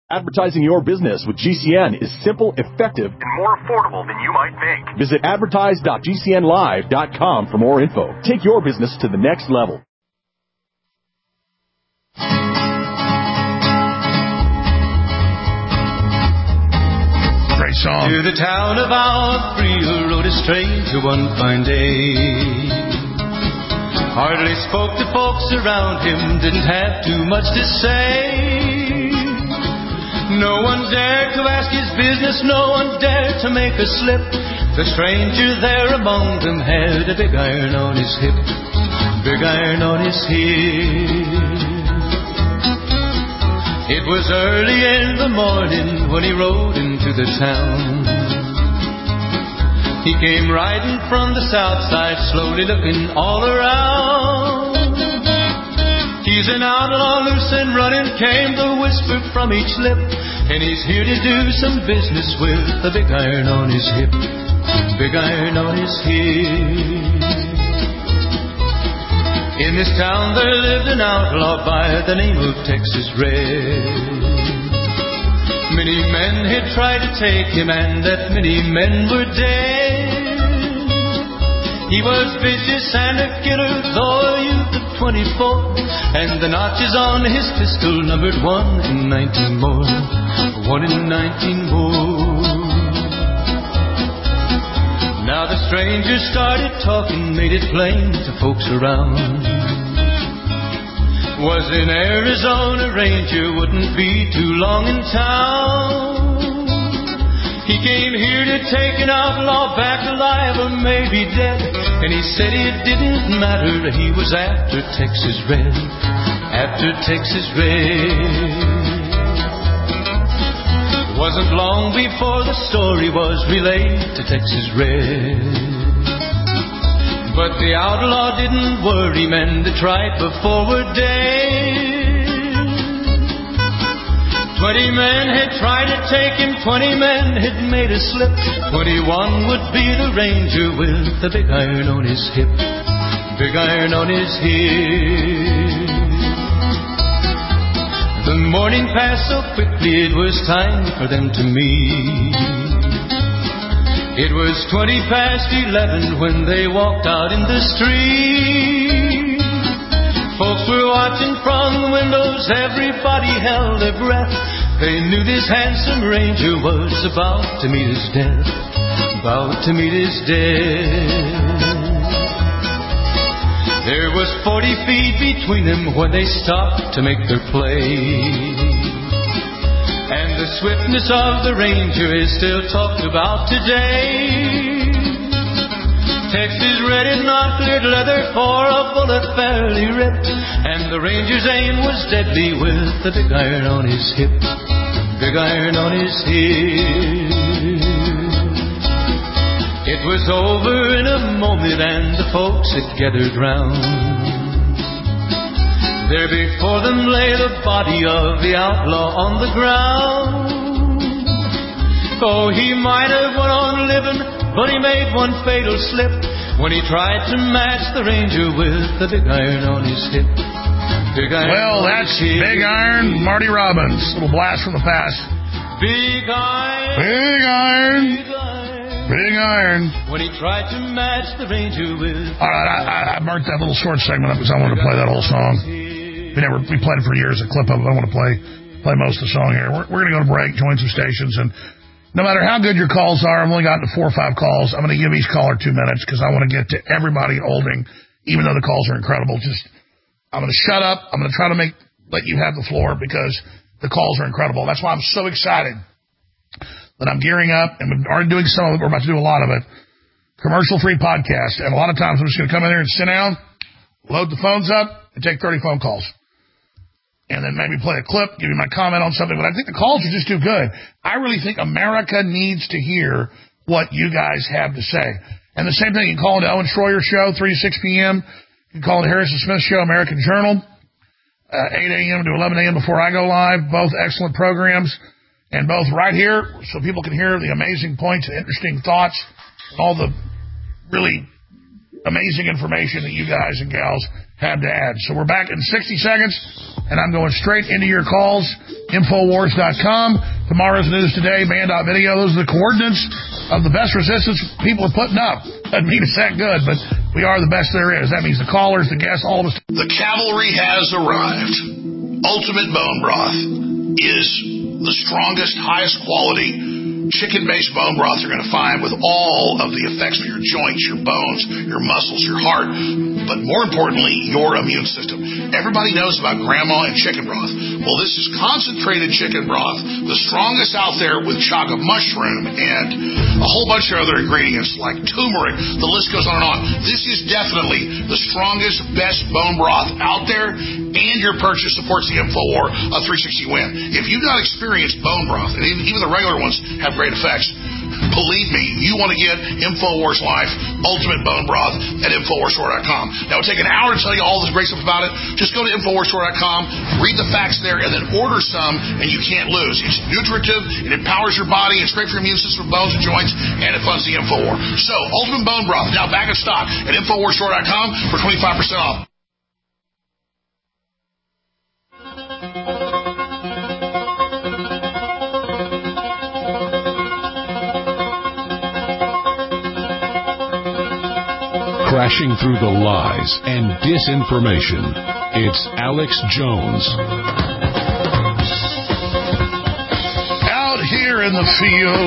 Advertising your business with GCN is simple, effective, and more affordable than you might think. Visit advertise.gcnlive.com for more info. Take your business to the next level. Great song. To the town of Alfreel rode a stranger one fine day. Hardly spoke to folks around him, didn't have too much to say. No one dared to ask his business, no one dared to make a slip. The stranger there among them had a big iron on his hip, big iron on his hip. It was early in the morning when he rode into the town. He came riding from the south side, slowly looking all around. He's an outlaw, loose and running, came the whisper from each lip, and he's here to do some business with a big iron on his hip, big iron on his hip. In this town there lived an outlaw by the name of Texas Red. Many men had tried to take him, and that many men were dead. He was vicious and a killer, though a youth of 24, and the notches on his pistol numbered 1 in 19 more, 1 in 19 more. Now the stranger started talking, made it plain to folks around. Was in Arizona Ranger, wouldn't be too long in town. He came here to take an outlaw back alive or maybe dead, and he said it didn't matter, he was after Texas Red, after Texas Red. Wasn't long before the story was relayed to Texas Red. But the outlaw didn't worry, men that tried before were dead. 20 men had tried to take him, 20 men had made a slip. 21 would be the ranger with the big iron on his hip, big iron on his hip. The morning passed so quickly, it was time for them to meet. It was 20 past 11 when they walked out in the street. Folks were watching from the windows, everybody held their breath. They knew this handsome ranger was about to meet his death, about to meet his death. There was 40 feet between them when they stopped to make their play. And the swiftness of the ranger is still talked about today. Texas Red had not cleared leather for a bullet fairly ripped, and the ranger's aim was deadly with the big iron on his hip, big iron on his hip. It was over in a moment and the folks had gathered round. There before them lay the body of the outlaw on the ground. Oh, he might have went on living, but he made one fatal slip when he tried to match the ranger with the big iron on his hip. Big iron. Well, that's Big Iron, Marty Robbins. Little blast from the past. Big iron. Big iron. Big iron. Big iron. When he tried to match the ranger with. All right, I marked that little short segment up because I wanted to play that whole song. We played it for years, a clip of it. I want to play most of the song here. We're going to go to break, join some stations, and no matter how good your calls are, I've only gotten to 4 or 5 calls. I'm going to give each caller 2 minutes because I want to get to everybody in Olding, even though the calls are incredible. I'm going to shut up. I'm going to try to let you have the floor because the calls are incredible. That's why I'm so excited that I'm gearing up, and we're already doing some of it. We're about to do a lot of it. Commercial-free podcast, and a lot of times I'm just going to come in here and sit down, load the phones up, and take 30 phone calls. And then maybe play a clip, give you my comment on something. But I think the calls are just too good. I really think America needs to hear what you guys have to say. And the same thing, you can call into Owen Schroyer Show, 3 to 6 p.m. You can call into Harrison Smith Show, American Journal, 8 a.m. to 11 a.m. before I go live. Both excellent programs. And both right here, so people can hear the amazing points and interesting thoughts, all the really amazing information that you guys and gals have to add. So we're back in 60 seconds, and I'm going straight into your calls. Infowars.com. Tomorrow's News Today, man.video. Those are the coordinates of the best resistance people are putting up. Doesn't mean it's that good, but we are the best there is. That means the callers, the guests, all of us. The cavalry has arrived. Ultimate Bone Broth is the strongest, highest quality chicken-based bone broth you're going to find, with all of the effects for your joints, your bones, your muscles, your heart, but more importantly, your immune system. Everybody knows about grandma and chicken broth. Well, this is concentrated chicken broth, the strongest out there, with chaga mushroom and a whole bunch of other ingredients like turmeric. The list goes on and on. This is definitely the strongest, best bone broth out there, and your purchase supports the InfoWar 360 win. If you've not experienced bone broth, and even the regular ones have great effects, believe me, you want to get InfoWars Life Ultimate Bone Broth at InfoWarsStore.com. Now, it'll take an hour to tell you all this great stuff about it. Just go to InfoWarsStore.com, read the facts there, and then order some, and you can't lose. It's nutritive, it empowers your body, it's great for your immune system, bones and joints, and it funds the InfoWar. So, Ultimate Bone Broth, now back in stock at InfoWarsStore.com for 25% off. Crashing through the lies and disinformation, it's Alex Jones. Out here in the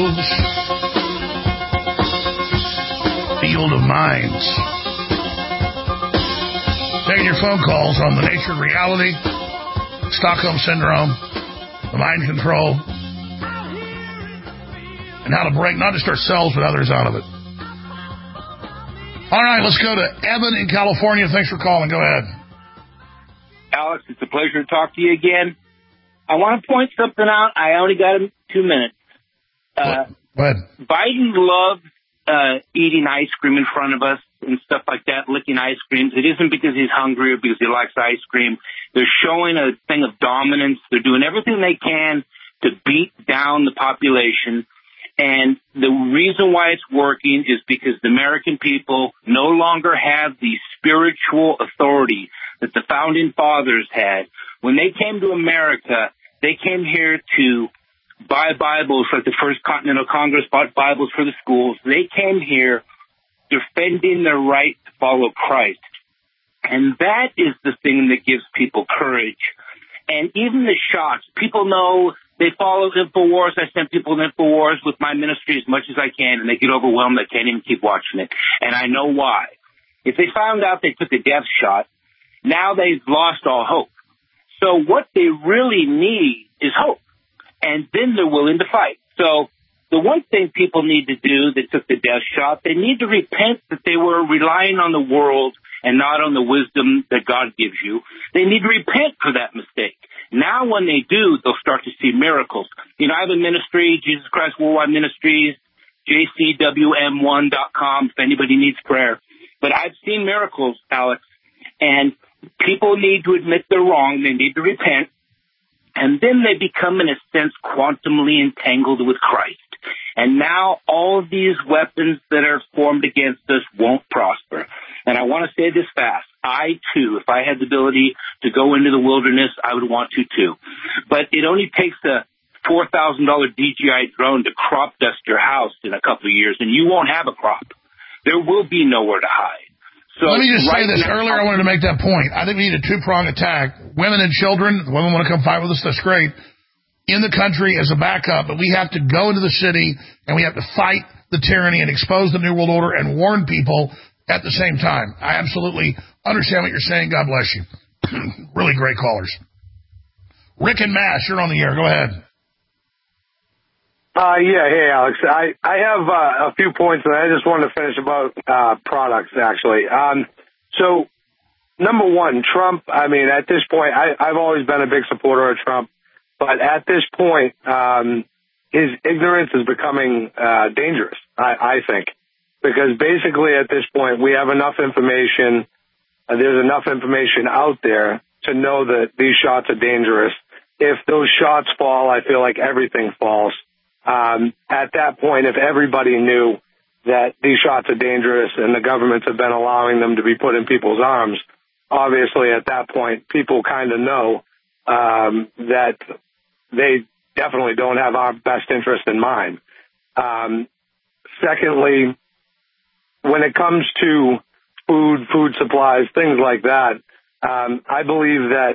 field of minds. Taking your phone calls on the nature of reality, Stockholm Syndrome, the mind control, and how to break not just ourselves but others out of it. All right, let's go to Evan in California. Thanks for calling. Go ahead. Alex, it's a pleasure to talk to you again. I want to point something out. I only got 2 minutes. Go ahead. Biden loves eating ice cream in front of us and stuff like that, licking ice creams. It isn't because he's hungry or because he likes ice cream. They're showing a thing of dominance. They're doing everything they can to beat down the population. And the reason why it's working is because the American people no longer have the spiritual authority that the founding fathers had. When they came to America, they came here to buy Bibles, like the First Continental Congress bought Bibles for the schools. They came here defending their right to follow Christ. And that is the thing that gives people courage. And even the shots, people know. They follow InfoWars. I send people to InfoWars with my ministry as much as I can, and they get overwhelmed. They can't even keep watching it. And I know why. If they found out they took a death shot, now they've lost all hope. So what they really need is hope. And then they're willing to fight. So the one thing people need to do that took the death shot, they need to repent that they were relying on the world and not on the wisdom that God gives you. They need to repent for that mistake. Now when they do, they'll start to see miracles. You know, I have a ministry, Jesus Christ Worldwide Ministries, jcwm1.com, if anybody needs prayer. But I've seen miracles, Alex, and people need to admit they're wrong. They need to repent. And then they become, in a sense, quantumly entangled with Christ. And now all of these weapons that are formed against us won't prosper. And I want to say this fast. I, too, if I had the ability to go into the wilderness, I would want to, too. But it only takes a $4,000 DJI drone to crop dust your house in a couple of years, and you won't have a crop. There will be nowhere to hide. So let me just say this. Earlier, I wanted to make that point. I think we need a two-pronged attack. Women and children, the women want to come fight with us, that's great, in the country as a backup. But we have to go into the city, and we have to fight the tyranny and expose the New World Order and warn people at the same time. I absolutely understand what you're saying. God bless you. Really great callers. Rick and Mass, you're on the air. Go ahead. Hey, Alex. I have a few points, and I just wanted to finish about products, actually. So, number one, Trump, I mean, at this point, I've always been a big supporter of Trump, but at this point, his ignorance is becoming dangerous, I think. Because basically at this point, we have enough information, there's enough information out there to know that these shots are dangerous. If those shots fall, I feel like everything falls. At that point, if everybody knew that these shots are dangerous and the governments have been allowing them to be put in people's arms, obviously at that point, people kind of know that they definitely don't have our best interest in mind. Secondly, when it comes to food supplies, things like that, I believe that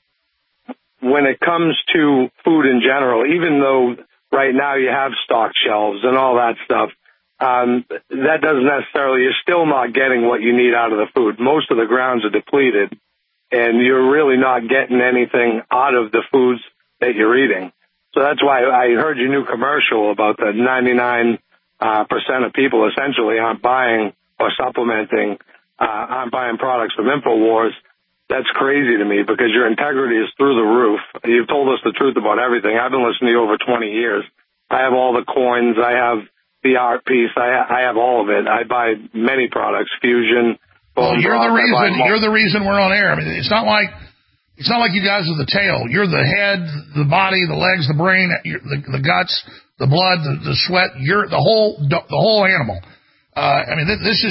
when it comes to food in general, even though right now you have stock shelves and all that stuff, that doesn't necessarily, you're still not getting what you need out of the food. Most of the grounds are depleted, and you're really not getting anything out of the foods that you're eating. So that's why I heard your new commercial about the 99% of people essentially aren't buying or supplementing, aren't buying products from InfoWars. That's crazy to me because your integrity is through the roof. You've told us the truth about everything. I've been listening to you over 20 years. I have all the coins. I have the art piece. I have all of it. I buy many products, Fusion. Well, you're the reason we're on air. I mean, it's not like you guys are the tail. You're the head, the body, the legs, the brain, the guts, the blood, the sweat. You're the whole animal. I mean, this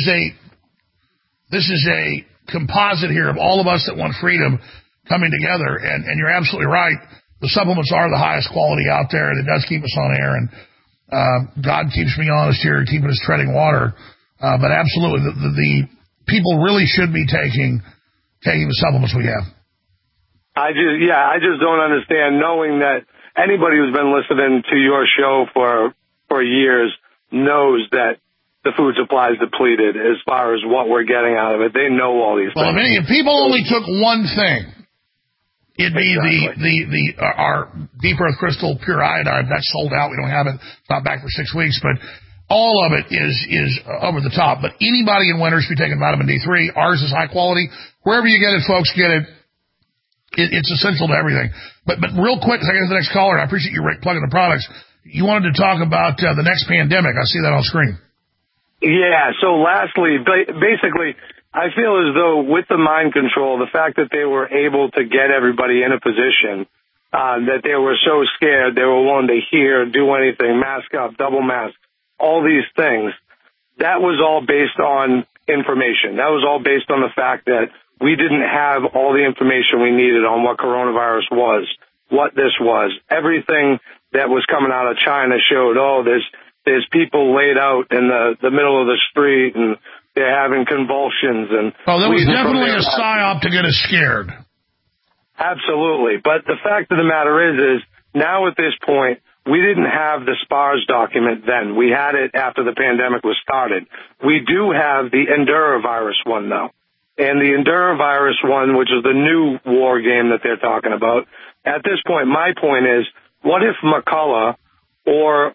is a composite here of all of us that want freedom coming together. And you're absolutely right. The supplements are the highest quality out there, and it does keep us on air. And God keeps me honest here, keeping us treading water. But absolutely, the people really should be taking the supplements we have. I just don't understand, knowing that anybody who's been listening to your show for years knows that the food supply is depleted as far as what we're getting out of it. They know all these things. Well, if people only took one thing, it'd be our Deep Earth Crystal Pure Iodine. That's sold out. We don't have it. It's not back for 6 weeks, but all of it is over the top. But anybody in winter should be taking vitamin D3. Ours is high quality. Wherever you get it, folks, get it. It's essential to everything. But real quick, as I get to the next caller, I appreciate you, Rick, plugging the products. You wanted to talk about the next pandemic. I see that on screen. Yeah, so lastly, basically, I feel as though with the mind control, the fact that they were able to get everybody in a position that they were so scared, they were willing to hear, do anything, mask up, double mask, all these things, that was all based on information. That was all based on the fact that we didn't have all the information we needed on what coronavirus was, what this was. Everything that was coming out of China showed, there's people laid out in the middle of the street and they're having convulsions. And there was definitely a psyop to get us scared. Absolutely. But the fact of the matter is now at this point, we didn't have the SPARS document then. We had it after the pandemic was started. We do have the Endurovirus one, though. And the Endurovirus one, which is the new war game that they're talking about, at this point, my point is, what if McCullough or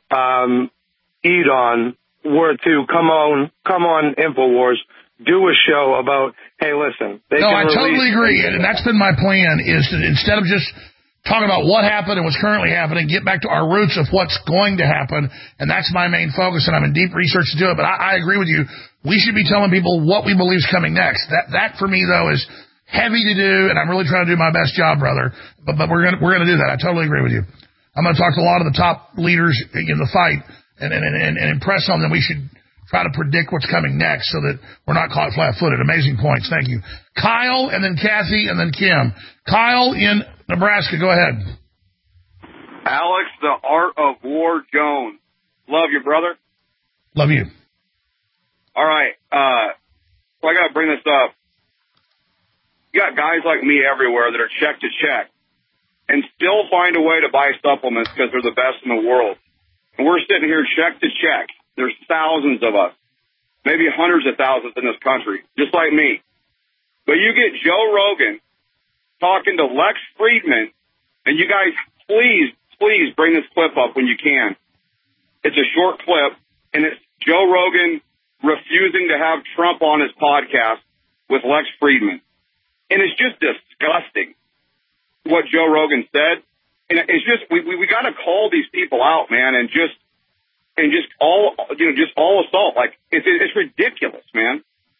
Edon were to come on InfoWars, do a show about, hey, listen. I totally agree. And that's been my plan, is to, instead of just talking about what happened and what's currently happening, get back to our roots of what's going to happen. And that's my main focus, and I'm in deep research to do it. But I agree with you. We should be telling people what we believe is coming next. That for me, though, is heavy to do, and I'm really trying to do my best job, brother. But we're gonna do that. I totally agree with you. I'm going to talk to a lot of the top leaders in the fight and impress on them. We should try to predict what's coming next so that we're not caught flat-footed. Amazing points. Thank you. Kyle, and then Kathy, and then Kim. Kyle in Nebraska. Go ahead. Alex, the Art of War Jones. Love you, brother. Love you. All right. So I got to bring this up. You got guys like me everywhere that are check to check and still find a way to buy supplements because they're the best in the world. And we're sitting here check to check. There's thousands of us, maybe hundreds of thousands in this country, just like me. But you get Joe Rogan talking to Lex Friedman, and you guys, please bring this clip up when you can. It's a short clip, and it's Joe Rogan refusing to have Trump on his podcast with Lex Friedman. And it's just disgusting what Joe Rogan said. And it's just, we got to call these people out, man, and just all assault. Like, it's ridiculous, man.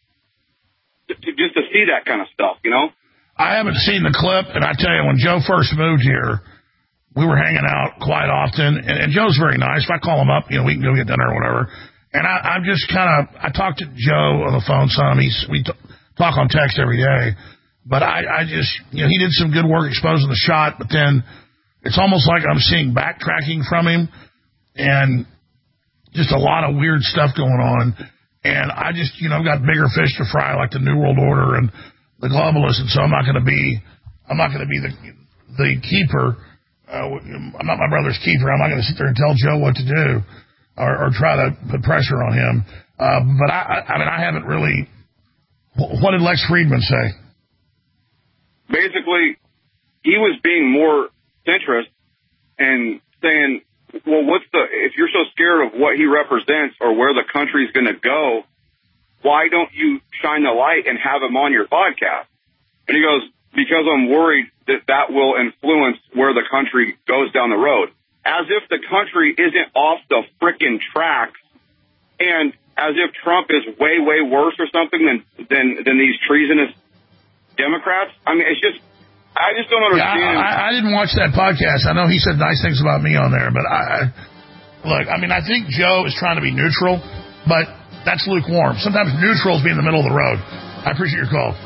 Just to see that kind of stuff, you know? I haven't seen the clip, and I tell you, when Joe first moved here, we were hanging out quite often, and Joe's very nice. If I call him up, we can go get dinner or whatever. And I'm just I talk to Joe on the phone some. We talk on text every day. But I just, he did some good work exposing the shot, but then it's almost like I'm seeing backtracking from him and just a lot of weird stuff going on. And I just, I've got bigger fish to fry, like the New World Order and the globalists, and so I'm not going to be the keeper. I'm not my brother's keeper. I'm not going to sit there and tell Joe what to do or try to put pressure on him. But I haven't really. What did Lex Friedman say? Basically, he was being more centrist and saying, well, if you're so scared of what he represents or where the country's going to go, why don't you shine the light and have him on your podcast? And he goes, because I'm worried that will influence where the country goes down the road. As if the country isn't off the frickin' tracks, and as if Trump is way, way worse or something than these treasonous Democrats. I mean, I just don't understand. I didn't watch that podcast. I know he said nice things about me on there, but I think Joe is trying to be neutral, but that's lukewarm. Sometimes neutral is being in the middle of the road. I appreciate your call.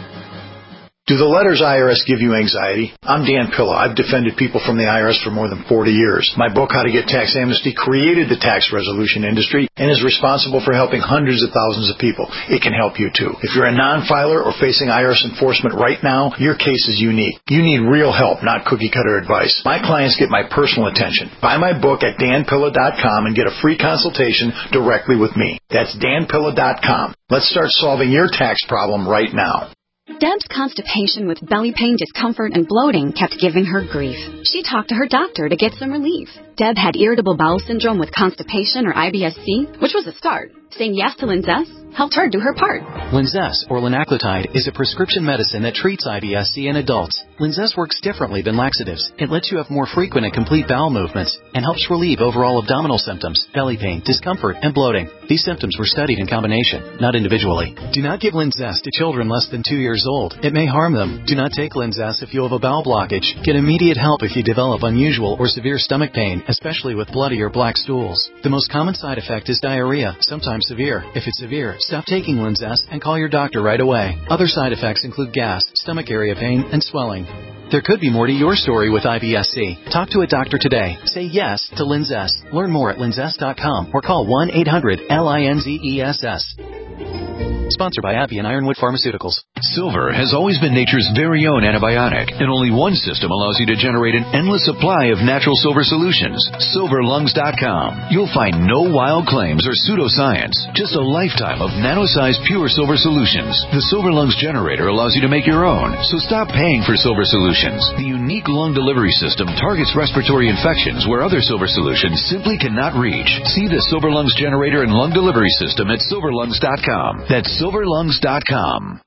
Do the letters IRS give you anxiety? I'm Dan Pilla. I've defended people from the IRS for more than 40 years. My book, How to Get Tax Amnesty, created the tax resolution industry and is responsible for helping hundreds of thousands of people. It can help you, too. If you're a non-filer or facing IRS enforcement right now, your case is unique. You need real help, not cookie-cutter advice. My clients get my personal attention. Buy my book at danpilla.com and get a free consultation directly with me. That's danpilla.com. Let's start solving your tax problem right now. Deb's constipation with belly pain, discomfort, and bloating kept giving her grief. She talked to her doctor to get some relief. Deb had irritable bowel syndrome with constipation or IBS-C, which was a start. Saying yes to Linzess helped her do her part. Linzess, or linaclotide, is a prescription medicine that treats IBS-C in adults. Linzess works differently than laxatives. It lets you have more frequent and complete bowel movements and helps relieve overall abdominal symptoms, belly pain, discomfort, and bloating. These symptoms were studied in combination, not individually. Do not give Linzess to children less than 2 years old. It may harm them. Do not take Linzess if you have a bowel blockage. Get immediate help if you develop unusual or severe stomach pain, especially with bloody or black stools. The most common side effect is diarrhea, sometimes severe. If it's severe, stop taking Linzess and call your doctor right away. Other side effects include gas, stomach area pain, and swelling. There could be more to your story with IBS-C. Talk to a doctor today. Say yes to Linzess. Learn more at linzess.com or call 1-800-LINZESS. Sponsored by AbbVie and Ironwood Pharmaceuticals. Silver has always been nature's very own antibiotic, and only one system allows you to generate an endless supply of natural silver solutions. SilverLungs.com. You'll find no wild claims or pseudoscience, just a lifetime of nano-sized pure silver solutions. The Silver Lungs generator allows you to make your own, so stop paying for silver solutions. The unique lung delivery system targets respiratory infections where other silver solutions simply cannot reach. See the Silver Lungs generator and lung delivery system at SilverLungs.com. That's SilverLungs.com.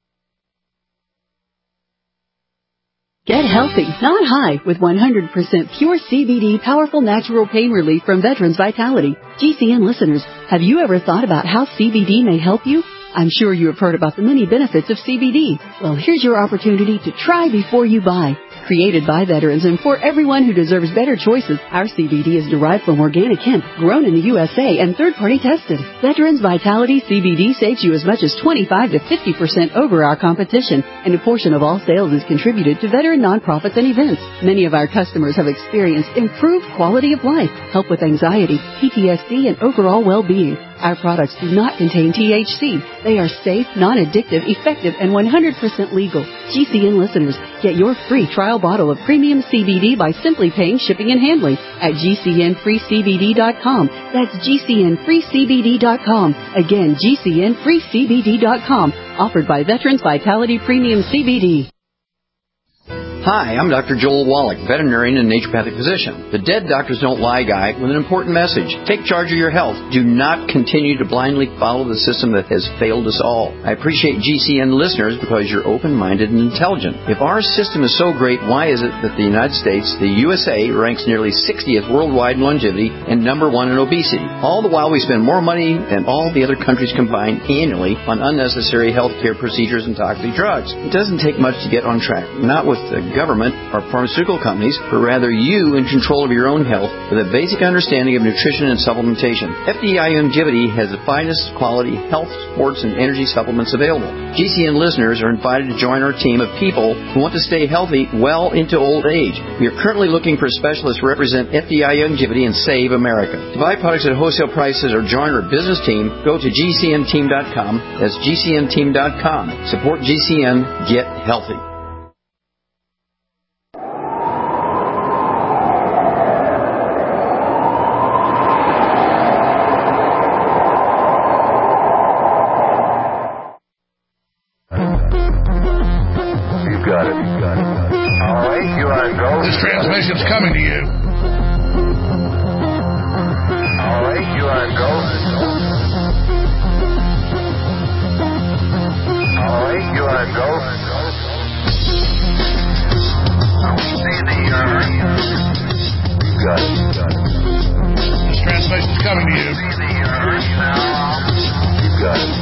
Get healthy, not high, with 100% pure CBD powerful natural pain relief from Veterans Vitality. GCN listeners, have you ever thought about how CBD may help you? I'm sure you have heard about the many benefits of CBD. Well, here's your opportunity to try before you buy. Created by veterans and for everyone who deserves better choices, our CBD is derived from organic hemp, grown in the USA, and third-party tested. Veterans Vitality CBD saves you as much as 25 to 50% over our competition, and a portion of all sales is contributed to veteran nonprofits and events. Many of our customers have experienced improved quality of life, help with anxiety, PTSD, and overall well-being. Our products do not contain THC. They are safe, non-addictive, effective, and 100% legal. GCN listeners, get your free trial bottle of premium CBD by simply paying shipping and handling at GCNFreeCBD.com. That's GCNFreeCBD.com. Again, GCNFreeCBD.com. Offered by Veterans Vitality Premium CBD. Hi, I'm Dr. Joel Wallach, veterinarian and naturopathic physician. The Dead Doctors Don't Lie guy with an important message. Take charge of your health. Do not continue to blindly follow the system that has failed us all. I appreciate GCN listeners because you're open-minded and intelligent. If our system is so great, why is it that the United States, the USA, ranks nearly 60th worldwide in longevity and number 1 in obesity? All the while we spend more money than all the other countries combined annually on unnecessary health care procedures and toxic drugs. It doesn't take much to get on track. Not with the government or pharmaceutical companies, but rather you in control of your own health with a basic understanding of nutrition and supplementation. FDI Youngevity has the finest quality health, sports, and energy supplements available. GCN listeners are invited to join our team of people who want to stay healthy well into old age. We are currently looking for specialists to represent FDI Youngevity and Save America. To buy products at wholesale prices or join our business team, go to GCNteam.com. That's GCNteam.com. Support GCN. Get healthy. This transmission's coming to you. All right, you are go. All right, you are go. See the you got it. This transmission's coming to you. See the now. You got it.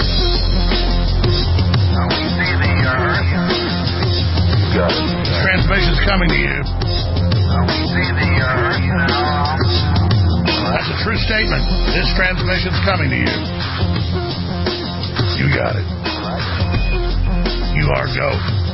See the You got it. This transmission's coming to you. See the now. That's a true statement. This transmission's coming to you. You got it. You are go.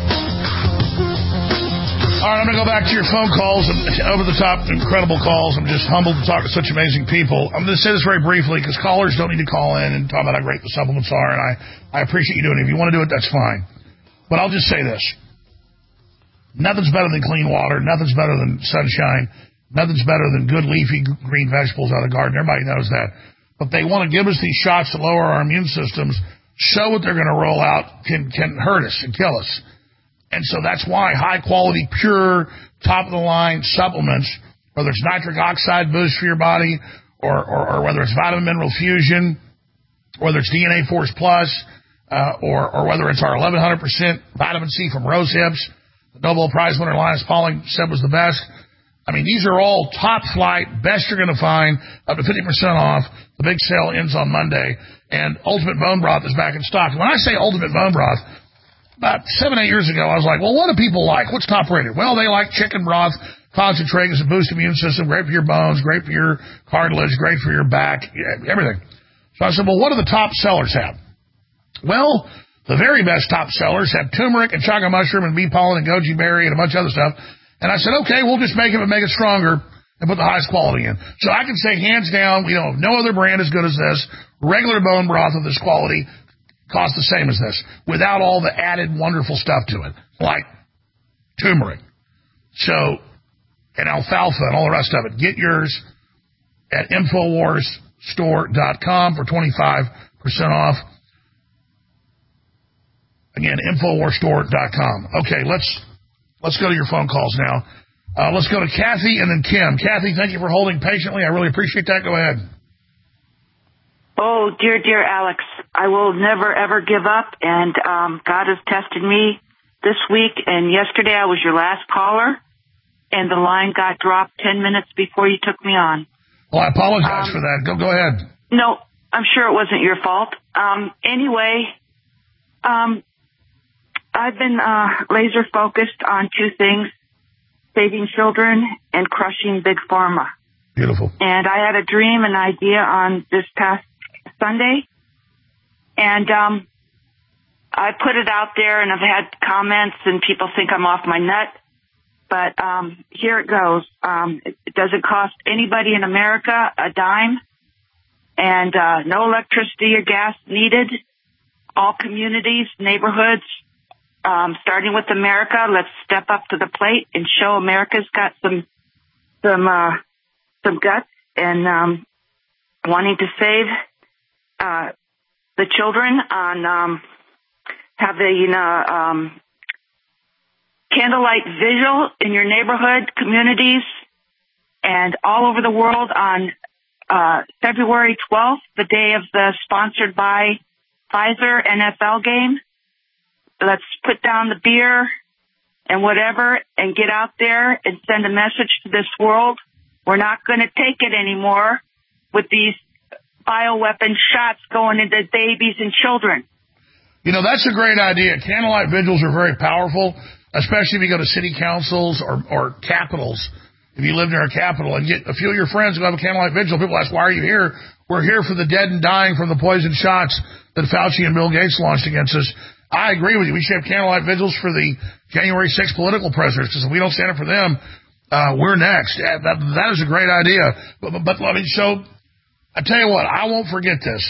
All right, I'm going to go back to your phone calls and over-the-top incredible calls. I'm just humbled to talk to such amazing people. I'm going to say this very briefly because callers don't need to call in and talk about how great the supplements are, and I appreciate you doing it. If you want to do it, that's fine. But I'll just say this. Nothing's better than clean water. Nothing's better than sunshine. Nothing's better than good leafy green vegetables out of the garden. Everybody knows that. But they want to give us these shots to lower our immune systems. Show what they're going to roll out can hurt us and kill us. And so that's why high-quality, pure, top-of-the-line supplements, whether it's nitric oxide boost for your body or whether it's vitamin mineral fusion, whether it's DNA Force Plus, or whether it's our 1100% vitamin C from rose hips, the Nobel Prize winner Linus Pauling said was the best. I mean, these are all top flight, best you're going to find, up to 50% off. The big sale ends on Monday. And Ultimate Bone Broth is back in stock. When I say Ultimate Bone Broth, about 7-8 years ago, I was like, well, what do people like? What's top rated? Well, they like chicken broth, concentrate, it's a boost immune system, great for your bones, great for your cartilage, great for your back, everything. So I said, well, what do the top sellers have? Well, the very best top sellers have turmeric and chaga mushroom and bee pollen and goji berry and a bunch of other stuff. And I said, okay, we'll just make it, but make it stronger and put the highest quality in. So I can say hands down, we don't have no other brand as good as this. Regular bone broth of this quality costs the same as this, without all the added wonderful stuff to it, like turmeric, and alfalfa and all the rest of it. Get yours at InfoWarsStore.com for 25% off. Again, InfoWarsStore.com. Okay, let's go to your phone calls now. Let's go to Kathy and then Kim. Kathy, thank you for holding patiently. I really appreciate that. Go ahead. Oh, dear Alex, I will never, ever give up, and God has tested me this week, and yesterday I was your last caller, and the line got dropped 10 minutes before you took me on. Well, I apologize for that. Go ahead. No, I'm sure it wasn't your fault. Anyway, I've been laser focused on two things, saving children and crushing Big Pharma. Beautiful. And I had a dream, an idea on this past Sunday, and I put it out there, and I've had comments, and people think I'm off my nut, but here it goes. It doesn't cost anybody in America a dime, and no electricity or gas needed. All communities, neighborhoods, starting with America, let's step up to the plate and show America's got some guts and wanting to save the children on having candlelight vigil in your neighborhood communities and all over the world on February 12th, the day of the sponsored by Pfizer NFL game. Let's put down the beer and whatever and get out there and send a message to this world. We're not going to take it anymore with these bioweapon shots going into babies and children. You know, that's a great idea. Candlelight vigils are very powerful. especially if you go to city councils or capitals. If you live near a capital and get a few of your friends who have a candlelight vigil, people ask, why are you here? We're here for the dead and dying from the poison shots that Fauci and Bill Gates launched against us. I agree with you. We should have candlelight vigils for the January 6th political prisoners, because if we don't stand up for them, we're next. That is a great idea. But I mean, so I tell you what, I won't forget this.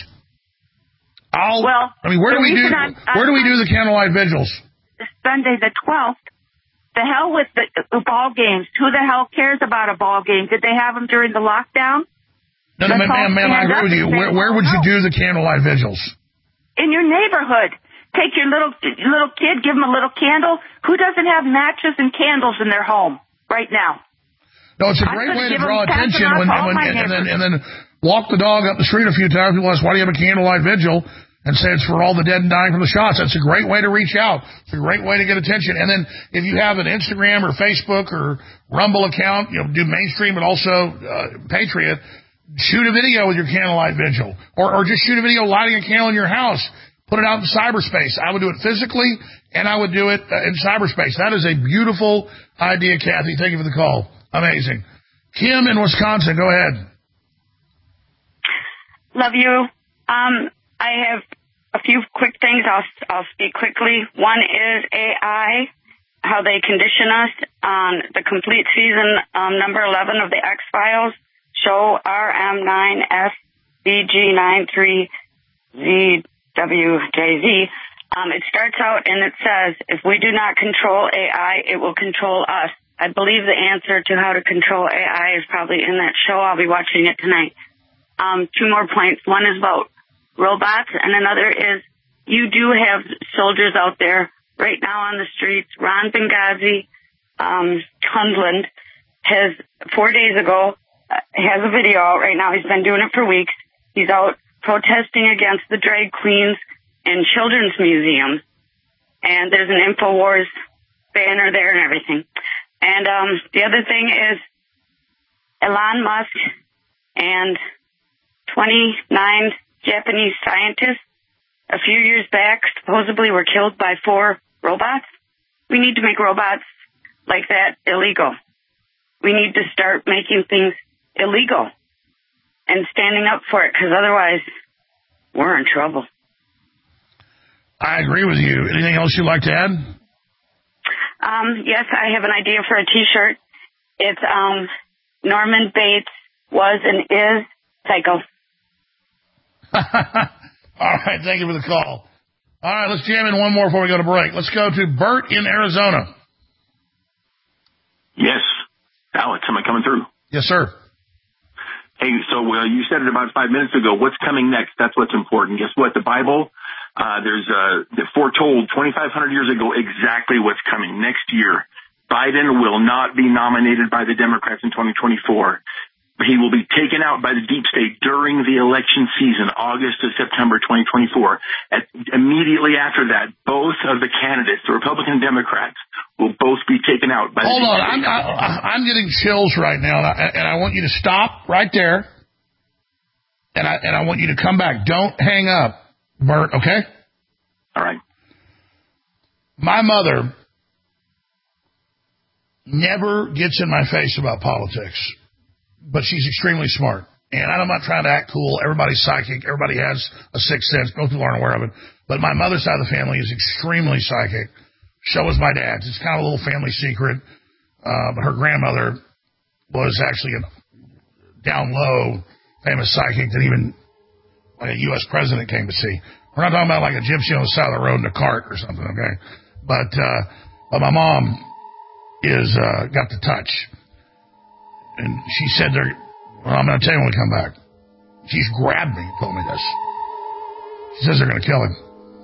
Where do we do the candlelight vigils? Sunday the 12th. The hell with the ball games. Who the hell cares about a ball game? Did they have them during the lockdown? No, ma'am, I agree with you. Where would you do the candlelight vigils? In your neighborhood. Take your little kid, give him a little candle. Who doesn't have matches and candles in their home right now? No, it's a great way to draw attention and then walk the dog up the street a few times. People ask, why do you have a candlelight vigil? And say it's for all the dead and dying from the shots. That's a great way to reach out. It's a great way to get attention. And then if you have an Instagram or Facebook or Rumble account, do mainstream but also Patriot, shoot a video with your candlelight vigil. Or just shoot a video lighting a candle in your house. Put it out in cyberspace. I would do it physically, and I would do it in cyberspace. That is a beautiful idea, Kathy. Thank you for the call. Amazing. Kim in Wisconsin, go ahead. Love you. I have a few quick things. I'll speak quickly. One is AI, how they condition us on the complete season number 11 of the X-Files. Show RM9SBG93ZWJZ. It starts out and it says, if we do not control AI, it will control us. I believe the answer to how to control AI is probably in that show. I'll be watching it tonight. Two more points. One is about robots, and another is you do have soldiers out there right now on the streets. Ron Benghazi, Hundland, has 4 days ago, has a video out right now. He's been doing it for weeks. He's out protesting against the drag queens and children's museums. And there's an InfoWars banner there and everything. And the other thing is Elon Musk and 29 Japanese scientists a few years back supposedly were killed by 4 robots. We need to make robots like that illegal. We need to start making things illegal and standing up for it, because otherwise we're in trouble. I agree with you. Anything else you'd like to add? Yes, I have an idea for a T-shirt. It's Norman Bates was and is psycho. All right, thank you for the call. All right, let's jam in one more before we go to break. Let's go to Bert in Arizona. Yes. Alex, am I coming through? Yes, sir. Hey, so you said it about 5 minutes ago. What's coming next? That's what's important. Guess what? The Bible, they foretold 2,500 years ago exactly what's coming next year. Biden will not be nominated by the Democrats in 2024. He will be taken out by the deep state during the election season, August to September 2024. Immediately after that, both of the candidates, the Republican and Democrats, will both be taken out by the deep state. I'm getting chills right now, and I want you to stop right there, and I want you to come back. Don't hang up, Bert, okay? All right. My mother never gets in my face about politics. But she's extremely smart. And I'm not trying to act cool. Everybody's psychic. Everybody has a sixth sense. Most people aren't aware of it. But my mother's side of the family is extremely psychic. So is my dad's. It's kind of a little family secret. But her grandmother was actually a down low famous psychic that even like a U.S. president came to see. We're not talking about like a gypsy on the side of the road in a cart or something, okay? But my mom is got the touch. And she said, I'm going to tell you when we come back. She's grabbed me and told me this. She says they're going to kill him.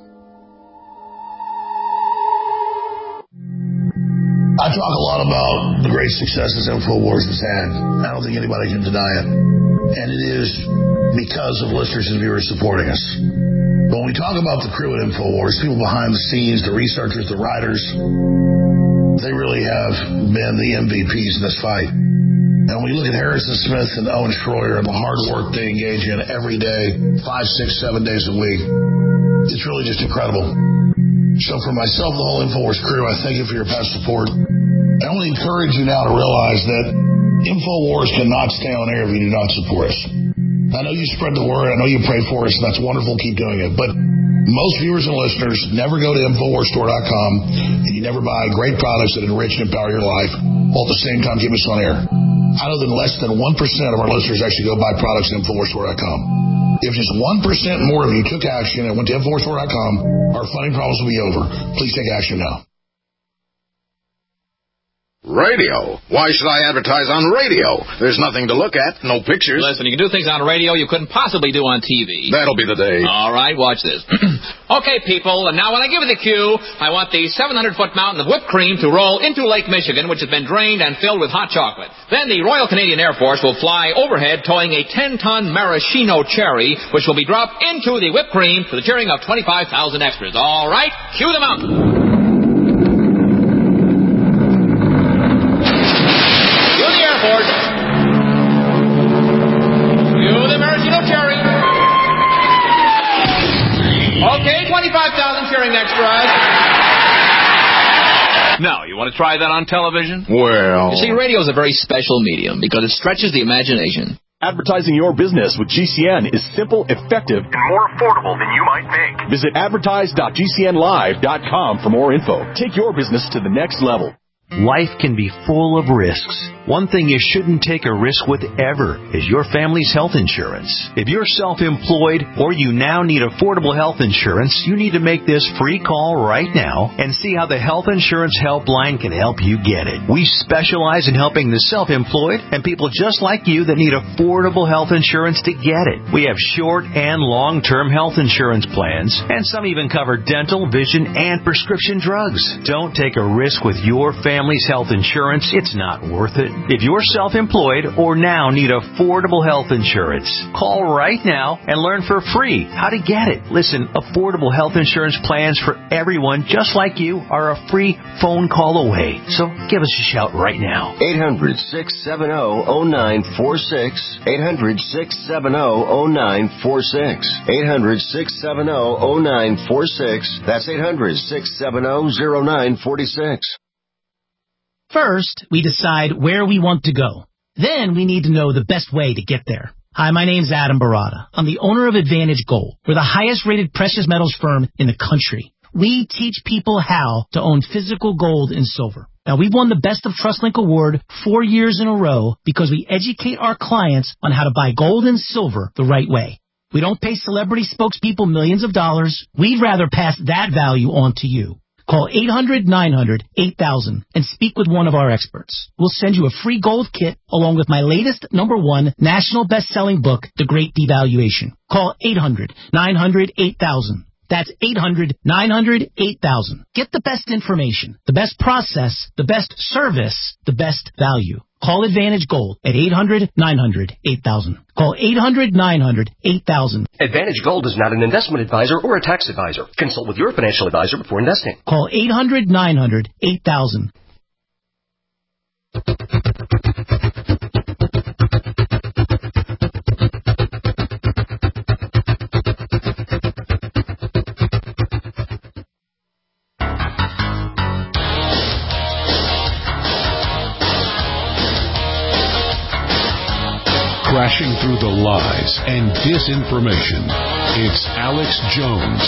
I talk a lot about the great successes InfoWars has had. I don't think anybody can deny it. And it is because of listeners and viewers supporting us. But when we talk about the crew at InfoWars, people behind the scenes, the researchers, the writers, they really have been the MVPs in this fight. And when we look at Harrison Smith and Owen Schroyer and the hard work they engage in every day, 5, 6, 7 days a week, it's really just incredible. So for myself, the whole InfoWars crew, I thank you for your past support. I only encourage you now to realize that InfoWars cannot stay on air if you do not support us. I know you spread the word. I know you pray for us, and that's wonderful. Keep doing it. But most viewers and listeners never go to InfoWarsStore.com, and you never buy great products that enrich and empower your life, while at the same time keep us on air. I know that less than 1% of our listeners actually go buy products at InfoWarsStore.com. If just 1% more of you took action and went to InfoWarsStore.com, our funding problems will be over. Please take action now. Radio? Why should I advertise on radio? There's nothing to look at, no pictures. Listen, you can do things on radio you couldn't possibly do on TV. That'll be the day. All right, watch this. Okay, people, and now when I give you the cue, I want the 700-foot mountain of whipped cream to roll into Lake Michigan, which has been drained and filled with hot chocolate. Then the Royal Canadian Air Force will fly overhead towing a 10-ton maraschino cherry, which will be dropped into the whipped cream to the cheering of 25,000 extras. All right, cue the mountain. Okay, 25,000 cheering extras. Now, you want to try that on television? Well... You see, radio is a very special medium because it stretches the imagination. Advertising your business with GCN is simple, effective, and more affordable than you might think. Visit advertise.gcnlive.com for more info. Take your business to the next level. Life can be full of risks. One thing you shouldn't take a risk with ever is your family's health insurance. If you're self-employed or you now need affordable health insurance, you need to make this free call right now and see how the Health Insurance Helpline can help you get it. We specialize in helping the self-employed and people just like you that need affordable health insurance to get it. We have short and long-term health insurance plans, and some even cover dental, vision, and prescription drugs. Don't take a risk with your family's health insurance. It's not worth it. If you're self-employed or now need affordable health insurance, call right now and learn for free how to get it. Listen, affordable health insurance plans for everyone just like you are a free phone call away. So give us a shout right now. 800-670-0946. 800-670-0946. 800-670-0946. That's 800-670-0946. First, we decide where we want to go. Then we need to know the best way to get there. Hi, my name's Adam Barada. I'm the owner of Advantage Gold. We're the highest-rated precious metals firm in the country. We teach people how to own physical gold and silver. Now, we've won the Best of TrustLink Award 4 years in a row because we educate our clients on how to buy gold and silver the right way. We don't pay celebrity spokespeople millions of dollars. We'd rather pass that value on to you. Call 800-900-8000 and speak with one of our experts. We'll send you a free gold kit along with my latest #1 national best-selling book, The Great Devaluation. Call 800-900-8000. That's 800-900-8000. Get the best information, the best process, the best service, the best value. Call Advantage Gold at 800-900-8000. Call 800-900-8000. Advantage Gold is not an investment advisor or a tax advisor. Consult with your financial advisor before investing. Call 800-900-8000. Crashing through the lies and disinformation, it's Alex Jones.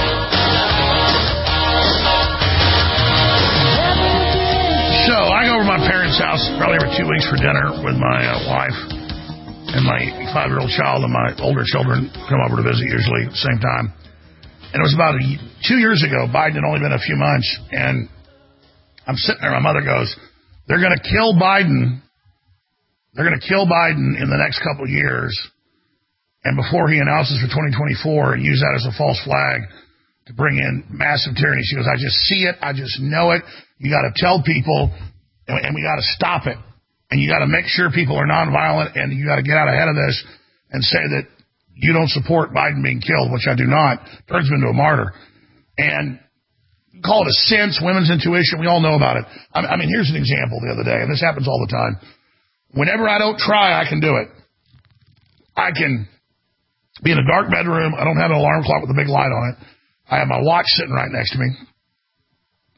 So I go over to my parents' house probably every 2 weeks for dinner with my wife and my 5-year-old child, and my older children come over to visit usually at the same time. And it was about 2 years ago. Biden had only been a few months, and I'm sitting there. My mother goes, "They're going to kill Biden. They're going to kill Biden in the next couple of years, and before he announces for 2024, and use that as a false flag to bring in massive tyranny." She goes, "I just see it. I just know it. You got to tell people, and we got to stop it. And you got to make sure people are nonviolent, and you got to get out ahead of this and say that you don't support Biden being killed," which I do not. Turns him into a martyr. And call it a sense, women's intuition. We all know about it. I mean, here's an example the other day, and this happens all the time. Whenever I don't try, I can do it. I can be in a dark bedroom. I don't have an alarm clock with a big light on it. I have my watch sitting right next to me.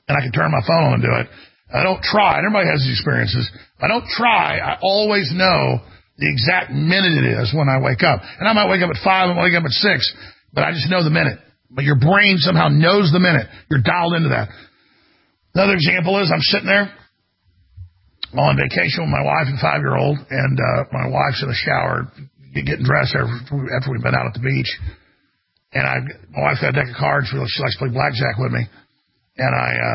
and I can turn my phone on and do it. I don't try. Everybody has these experiences. I don't try. I always know the exact minute it is when I wake up. And I might wake up at 5, I might wake up at 6, but I just know the minute. But your brain somehow knows the minute. You're dialed into that. Another example is I'm sitting there on vacation with my wife and 5-year-old, and my wife's in the shower getting dressed after we've been out at the beach. And my wife's got a deck of cards. She likes to play blackjack with me. And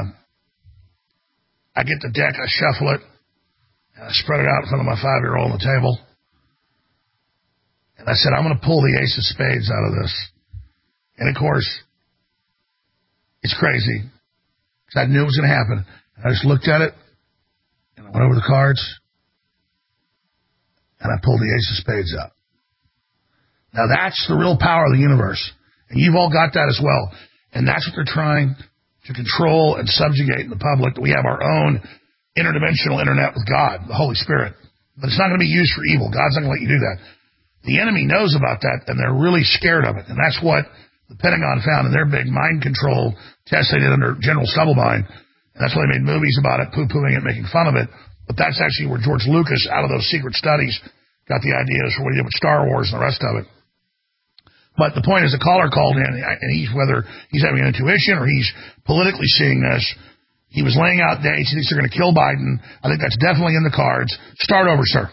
I get the deck, I shuffle it, and I spread it out in front of my 5-year-old on the table. And I said, I'm going to pull the ace of spades out of this. And, of course, it's crazy, because I knew it was going to happen. And I just looked at it, and I went over the cards, and I pulled the ace of spades out. Now, that's the real power of the universe. And you've all got that as well. And that's what they're trying to control and subjugate in the public, that we have our own interdimensional internet with God, the Holy Spirit. But it's not going to be used for evil. God's not going to let you do that. The enemy knows about that, and they're really scared of it. And that's what the Pentagon found in their big mind control test they did under General Stubblebine. And that's why they made movies about it, poo-pooing it, making fun of it. But that's actually where George Lucas, out of those secret studies, got the ideas for what he did with Star Wars and the rest of it. But the point is, the caller called in, and whether he's having an intuition or he's politically seeing this, he was laying out dates. He thinks they're going to kill Biden. I think that's definitely in the cards. Start over, sir.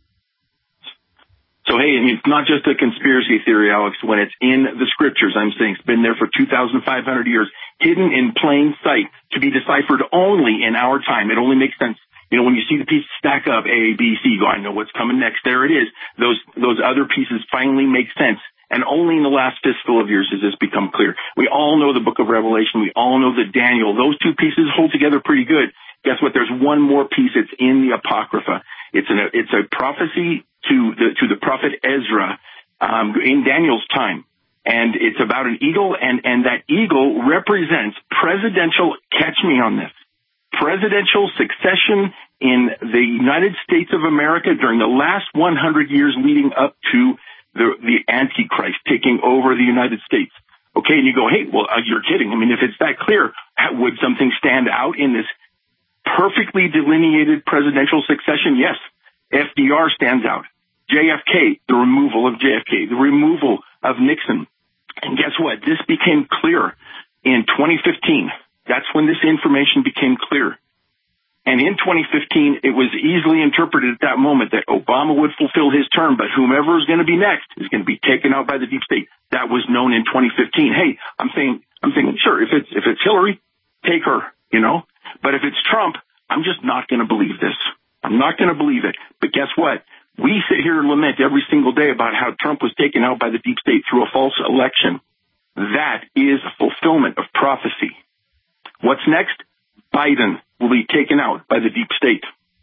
So, hey, it's not just a conspiracy theory, Alex. When it's in the scriptures, I'm saying it's been there for 2,500 years, hidden in plain sight, to be deciphered only in our time. It only makes sense. You know, when you see the pieces stack up, A, B, C, go, I know what's coming next. There it is. Those other pieces finally make sense. And only in the last fistful of years has this become clear. We all know the book of Revelation. We all know the Daniel. Those two pieces hold together pretty good. Guess what? There's one more piece. It's in the Apocrypha. It's a prophecy to the prophet Ezra in Daniel's time. And it's about an eagle, and that eagle represents presidential, catch me on this, presidential succession in the United States of America during the last 100 years leading up to the Antichrist taking over the United States. Okay, and you go, hey, well, you're kidding. I mean, if it's that clear, would something stand out in this perfectly delineated presidential succession? Yes, FDR stands out. JFK, the removal of JFK, the removal of Nixon. And guess what? This became clear in 2015. That's when this information became clear. And in 2015, it was easily interpreted at that moment that Obama would fulfill his term, but whomever is going to be next is going to be taken out by the deep state. That was known in 2015. Hey, I'm saying, sure, if it's Hillary, take her, you know. But if it's Trump, I'm just not going to believe this. I'm not going to believe it. But guess what? We sit here and lament every single day about how Trump was taken out by the deep state through a false election. That is a fulfillment of prophecy. What's next? Biden will be taken out by the deep state.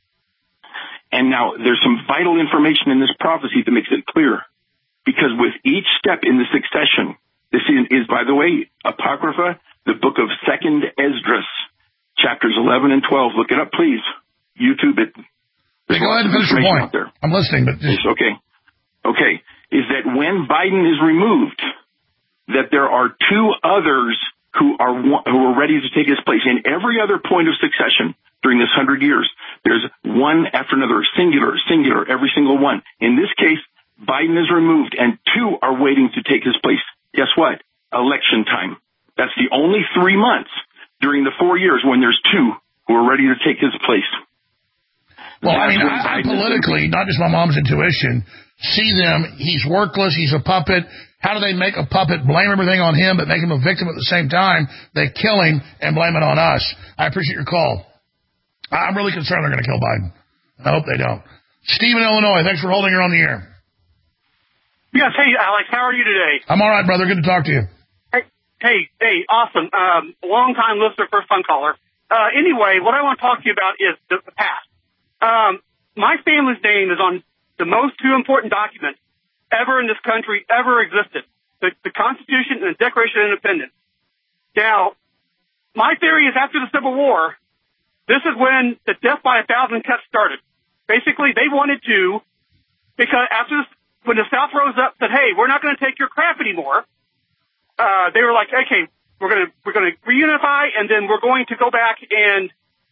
And now there's some vital information in this prophecy that makes it clear. Because with each step in the succession, this is, by the way, Apocrypha, the book of 2nd Esdras, chapters 11 and 12. Look it up, please. YouTube it. Go ahead and finish your point. I'm listening. But okay. Okay. Is that when Biden is removed, that there are two others who are ready to take his place. In every other point of succession during this 100 years, there's one after another, singular, every single one. In this case, Biden is removed and two are waiting to take his place. Guess what? Election time. That's the only 3 months during the 4 years when there's two who are ready to take his place. Well, I mean, I politically, not just my mom's intuition, see them, he's workless, he's a puppet. How do they make a puppet, blame everything on him, but make him a victim at the same time? They kill him and blame it on us. I appreciate your call. I'm really concerned they're going to kill Biden. I hope they don't. Steve in Illinois, thanks for holding her on the air. Yes, hey, Alex, how are you today? I'm all right, brother. Good to talk to you. Hey, awesome. Long-time listener, first-time caller. Anyway, what I want to talk to you about is the past. My family's name is on the most two important documents ever in this country, ever existed. The Constitution and the Declaration of Independence. Now, my theory is after the Civil War, this is when the death by 1,000 cuts started. Basically, they wanted to, because when the South rose up and said, hey, we're not going to take your crap anymore, they were like, okay, we're gonna reunify, and then we're going to go back and